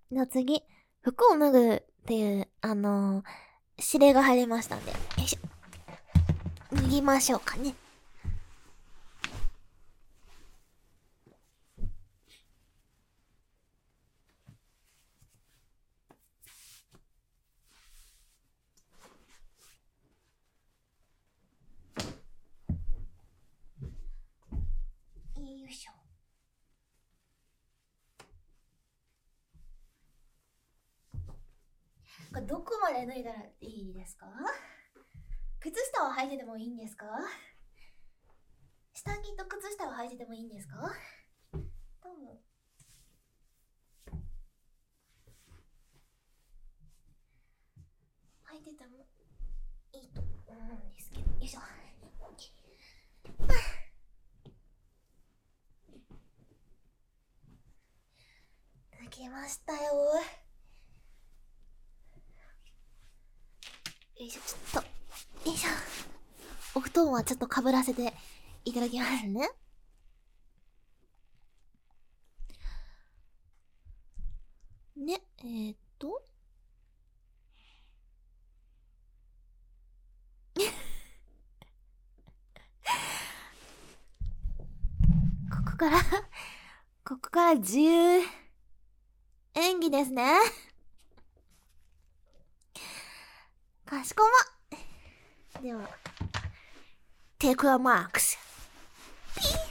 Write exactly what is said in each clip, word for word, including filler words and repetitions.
じゃあ次、服を脱ぐっていう、あのー、指令が入りましたんで、よいしょ。脱ぎましょうかね。よいしょ。これどこまで脱いだらいいですか？靴下は履いててもいいんですか？下着と靴下は履いててもいいんですか？多分履いててもいいと思うんですけど、よいしょ。脱ぎましたよ。よいしょ、ちょっと、よいしょ。お布団はちょっとかぶらせていただきますね。ね、えー、っと。ここからここから自由演技ですね。かしこま。では、テイクアマークス。ピー。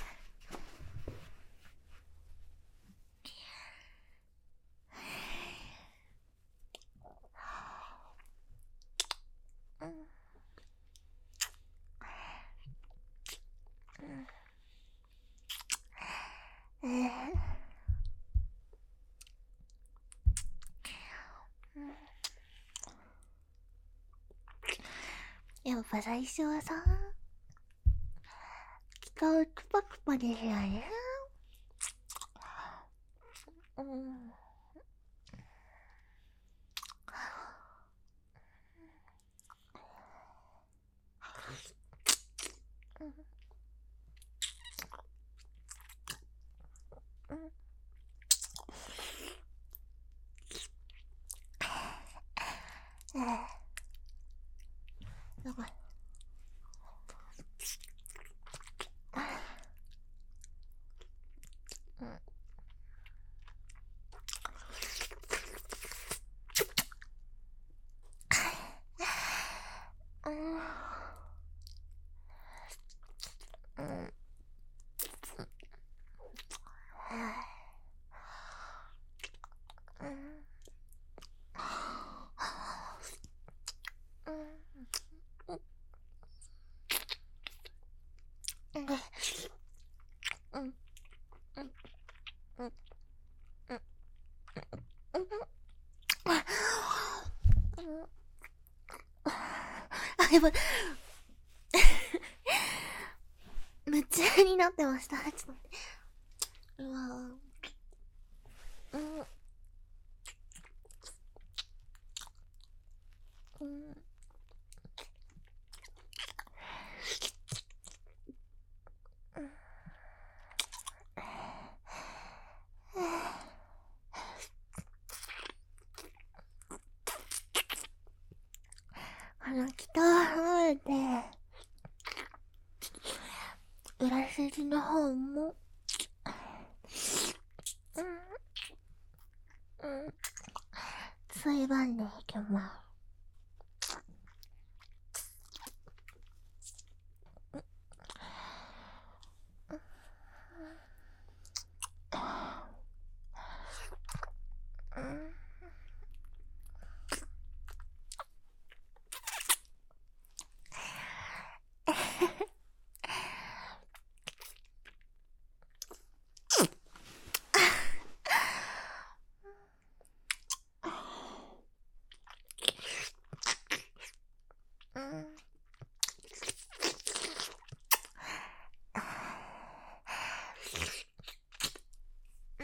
えーやっぱ最初はさ、使うクパクパですよね。うん。えー、なんかうん。うん。あ、やばい。夢中になってました。ちょっと待って。うわぁ。うん。うん。この北方で、裏筋の方も、うん、うん、ついばんでいきます。うん。うん。うん。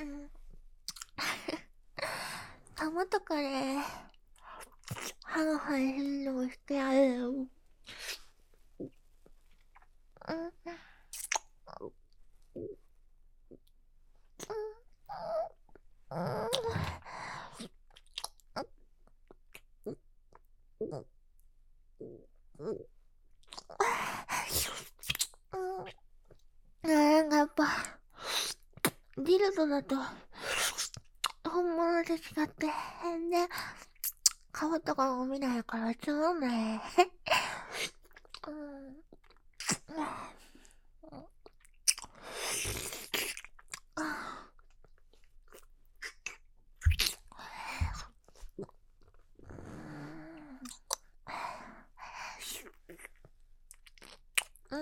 玉とかで、歯が生えるのをしてやるよ。うん。うん。 だと本物と違って変で顔とかも見ないからつまんない。うん。うん。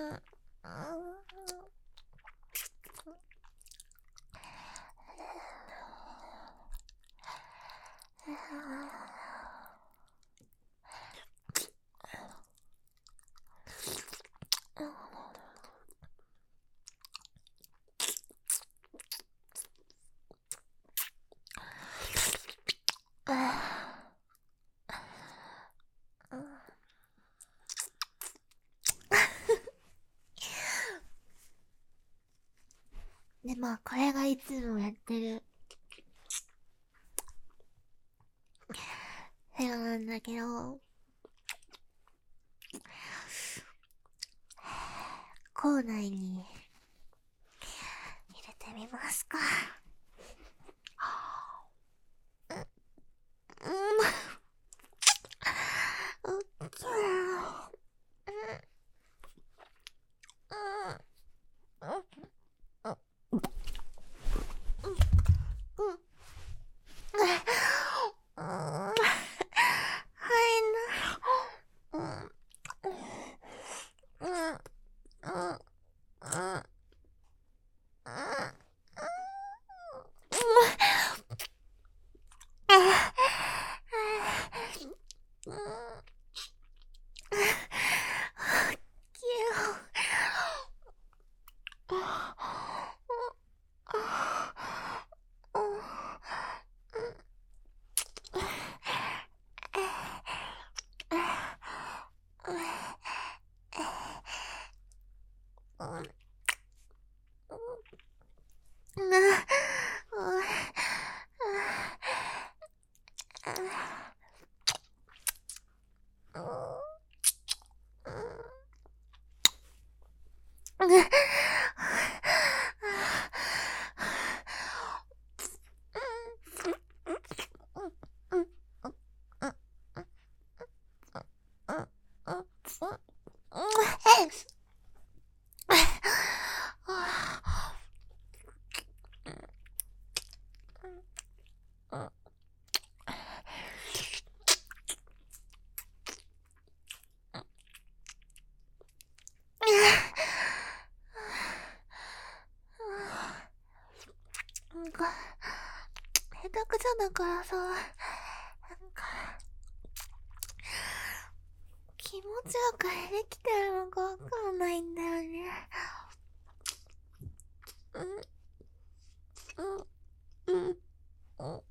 で、まあ、これがいつもやってる部屋なんだけど、校内に入れてみますか。うん、うん、うっきゃー、うん、うん、うん、うん、うん、うん、はいな、うん、うん、うん、うん、なんか、下手くそだからさ、なんか、気持ちよくできてるのかわかんないんだよね。うん、うん、うん、うん、うん、うん、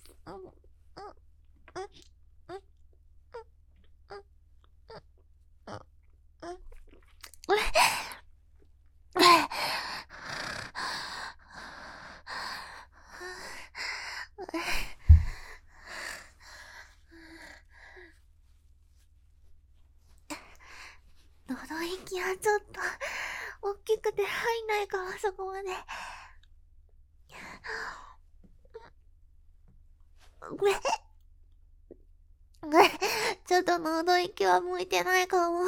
喉息はちょっと大きくて入んないからそこまで。ごめん。ちょっと喉息は向いてないかも。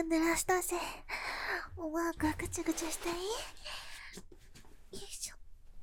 濡らしたし、思わくぐちぐちしていい？よいしょ。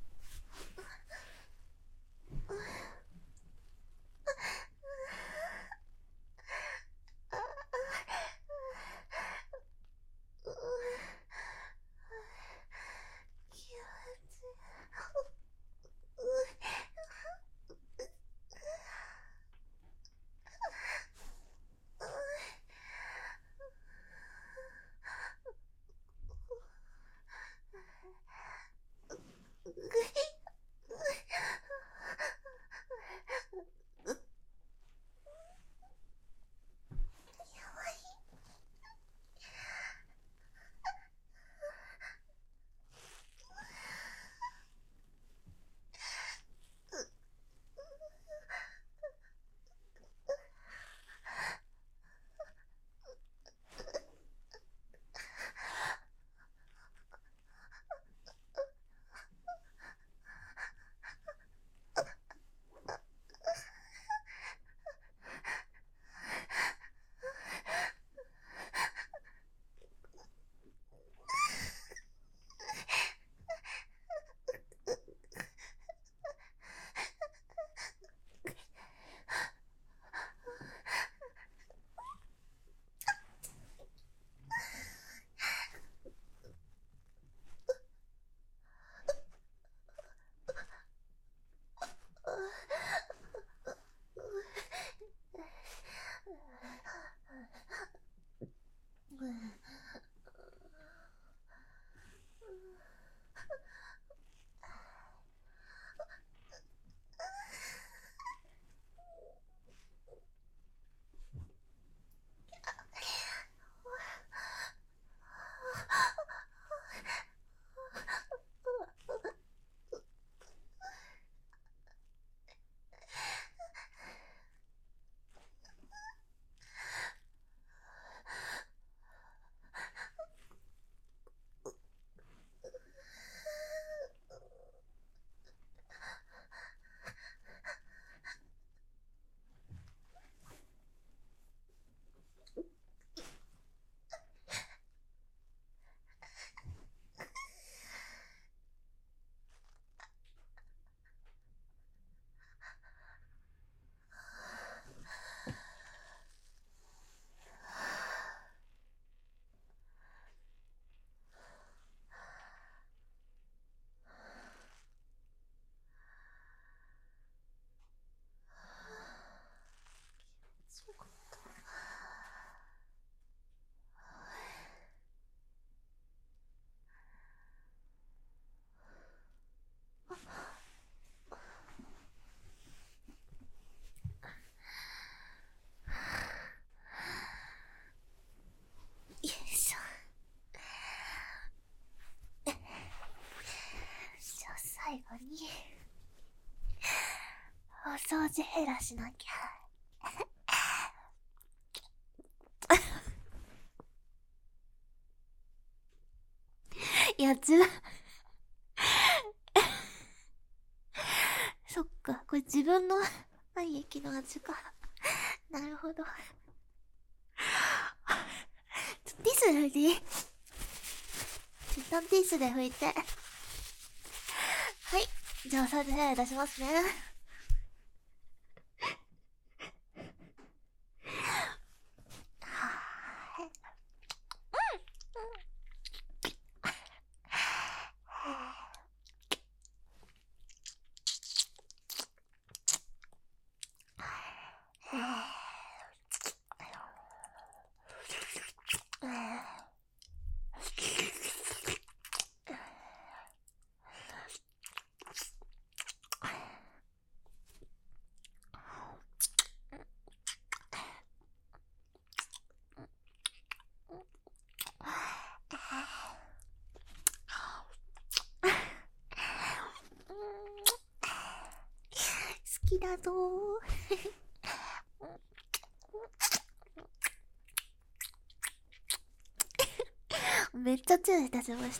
よいしょ。じゃあ最後にお掃除減らしなきゃ。やつそっか、これ自分の愛液の味か。なるほど。ティス拭いていい？一旦ティスで拭いて。はい、じゃあお掃除ヘラ出しますね。好きだぞー。めっちゃチューいたしました。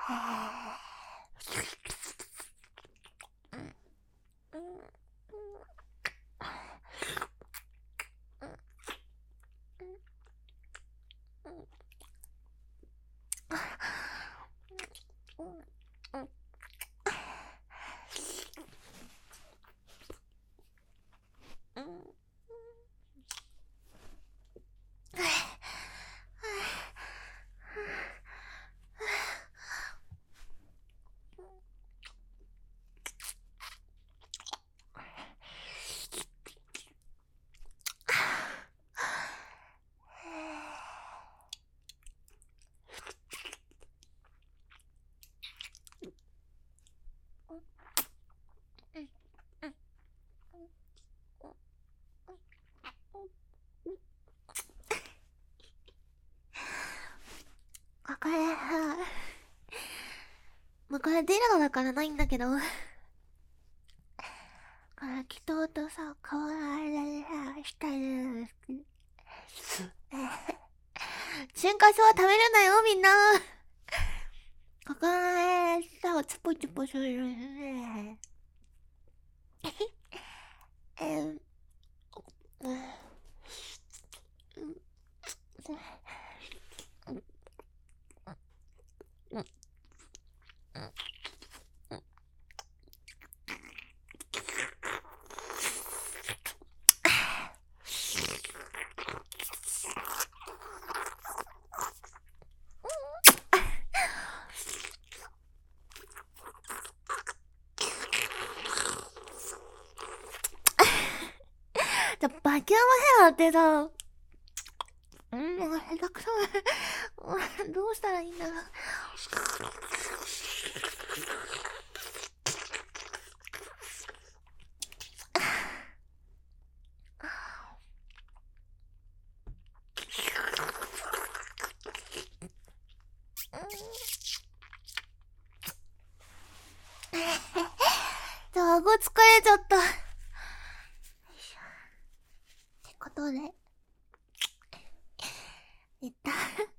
これ、もうこれ出るのだからないんだけど、これ、祈祷とさ、変わられさ、したいです。春夏は食べるなよ、みんな。ここらさ、チュポチュポするね。えん、うん。じゃ、バキュームヘアってさ、うん、もう下手くそ。どうしたらいいんだろう。じゃあ、顎疲れちゃった。よいしょ。ってことで、寝た。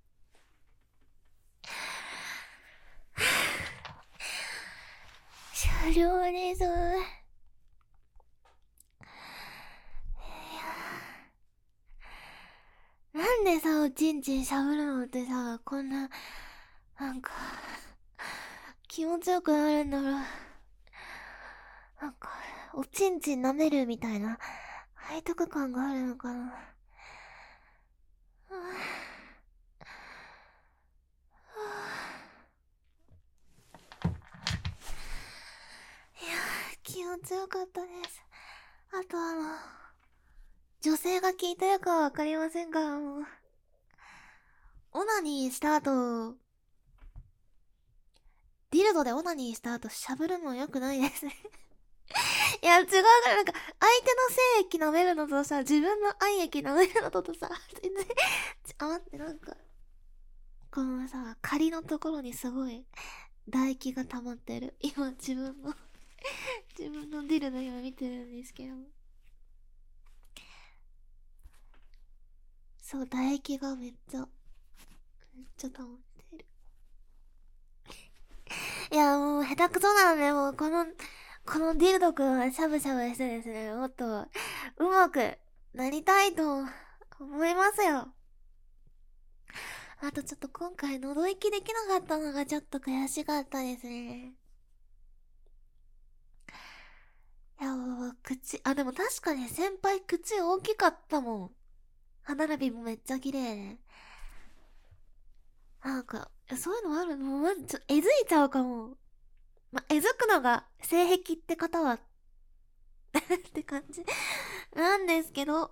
終了です。いやなんでさ、おちんちんしゃぶるのってさ、こんな、なんか、気持ちよくなるんだろう。なんか、おちんちん舐めるみたいな、背徳感があるのかな。いやー、気持ちよかったです。あとあの、女性が聞いてるかはわかりませんが、もう、オナニーした後、ディルドでオナニーした後、しゃぶるの良くないですね。いや、違うから、なんか、相手の精液舐めるのとさ、自分の愛液舐めるのとさ、全然、あ、待って、なんか、このさ、仮のところにすごい、唾液が溜まってる。今、自分の自分のディルド今見てるんですけど。そう、唾液がめっちゃ、めっちゃ溜まってる。いや、もう、下手くそなので、もう、この、このディルドくんはしゃぶしゃぶしてですね、もっと、うまくなりたいと思いますよ。あとちょっと今回喉息できなかったのがちょっと悔しかったですね。いや、もう、口、あ、でも確かに先輩口大きかったもん。歯並びもめっちゃ綺麗で。なんか、そういうのあるのまず、ちょ、えずいちゃうかも。ま、えずくのが性癖って方はって感じなんですけど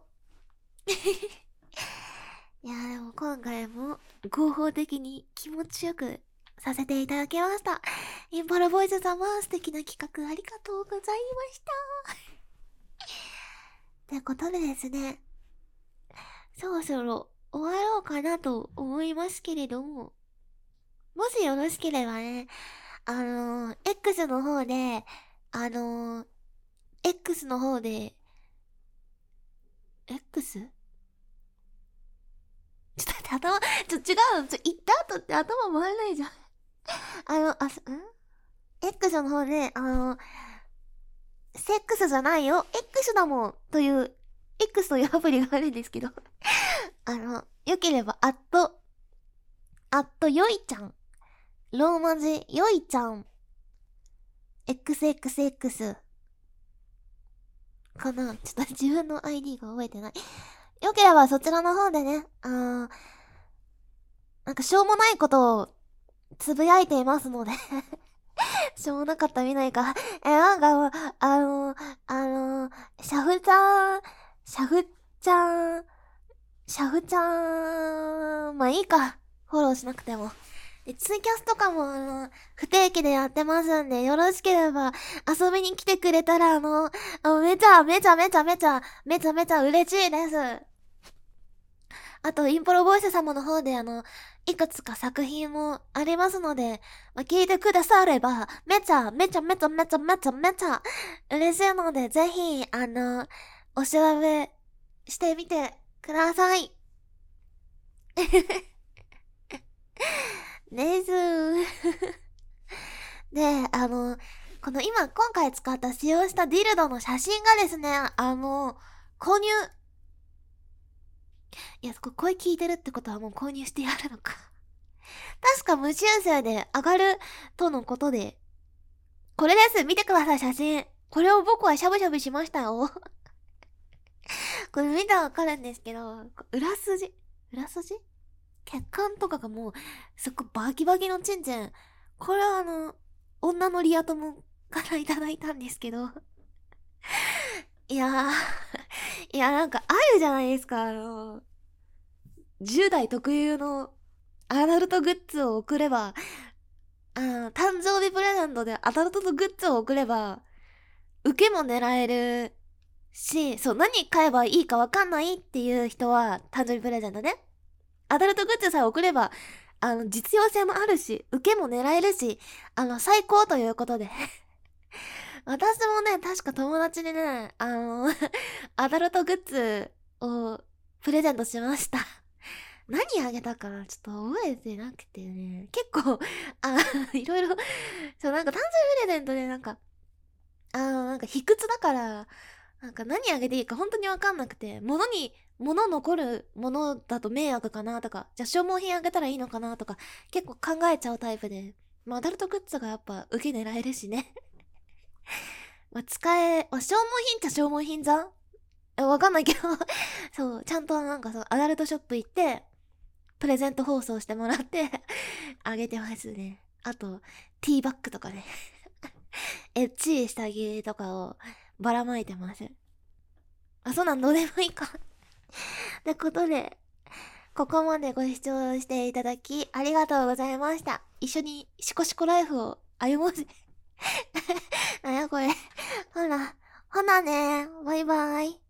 いやでも今回も合法的に気持ちよくさせていただきました。インパラボイス様、素敵な企画ありがとうございましたということでですね、そろそろ終わろうかなと思いますけれども、もしよろしければね、あのー、X の方で、あのー、X の方で、X? ちょっと待って、頭、ちょ、違う、ちょ、言った後って頭回らないじゃん。あの、 の、あ、す、ん ?X の方で、あの、セックスじゃないよ X だもんという、X というアプリがあるんですけど、あの、よければ、アット、アットよいちゃん、ローマ字よいちゃん、エックスエックスエックス、かな、ちょっと自分の アイディー が覚えてない。よければそちらの方でね、あー、なんかしょうもないことをつぶやいていますのでしょうもなかったら見ないか。え、なんか、あの、あの、シャフちゃん、シャフちゃん、シャフちゃん、まあいいか。フォローしなくても。で、ツイキャスとかも、あの、不定期でやってますんで、よろしければ遊びに来てくれたら、あの、あめちゃめちゃめちゃめちゃ、めちゃめちゃ嬉しいです。あと、インプロボイス様の方で、あの、いくつか作品もありますので、まあ、聞いてくだされば、めちゃ、めちゃめちゃめちゃめちゃめちゃ嬉しいので、ぜひ、あの、お調べしてみてください。です。で、あの、この今、今回使った使用したディルドの写真がですね、あの、購入。いや、こ声聞いてるってことはもう購入してやるのか。確か無修正で上がるとのことで。これです。見てください、写真。これを僕はしゃぶしゃぶしましたよ。これ見たらわかるんですけど、裏筋裏筋血管とかがもう、すっごいバキバキのチンチン。これはあの、女のリア友からいただいたんですけど。いやー、いやなんかあるじゃないですか、あの、じゅう代特有のアダルトグッズを送れば、あの、誕生日プレゼントでアダルトのグッズを送れば、受けも狙えるし、そう、何買えばいいかわかんないっていう人は、誕生日プレゼントね。アダルトグッズさえ送れば、あの、実用性もあるし、受けも狙えるし、あの、最高ということで。私もね、確か友達にね、あの、アダルトグッズをプレゼントしました。何あげたかなちょっと覚えてなくてね。結構、あ、いろいろ、そう、なんか誕生日プレゼントでなんか、あの、なんか卑屈だから、なんか何あげていいか本当にわかんなくて、物に、物残るものだと迷惑かなとか、じゃあ消耗品あげたらいいのかなとか、結構考えちゃうタイプで、まあアダルトグッズがやっぱ受け狙えるしね。まあ使え、まあ、消耗品っちゃ消耗品じゃんえわかんないけどそう、ちゃんとなんかそう、アダルトショップ行って、プレゼント放送してもらってあげてますね。あと、ティーバッグとかねエッチい下着とかをばらまいてます。あ、そうなんどうでもいいかってことで、ここまでご視聴していただき、ありがとうございました。一緒にシコシコライフを歩もうぜ。なんやこれ。ほら、ほなねバイバイ。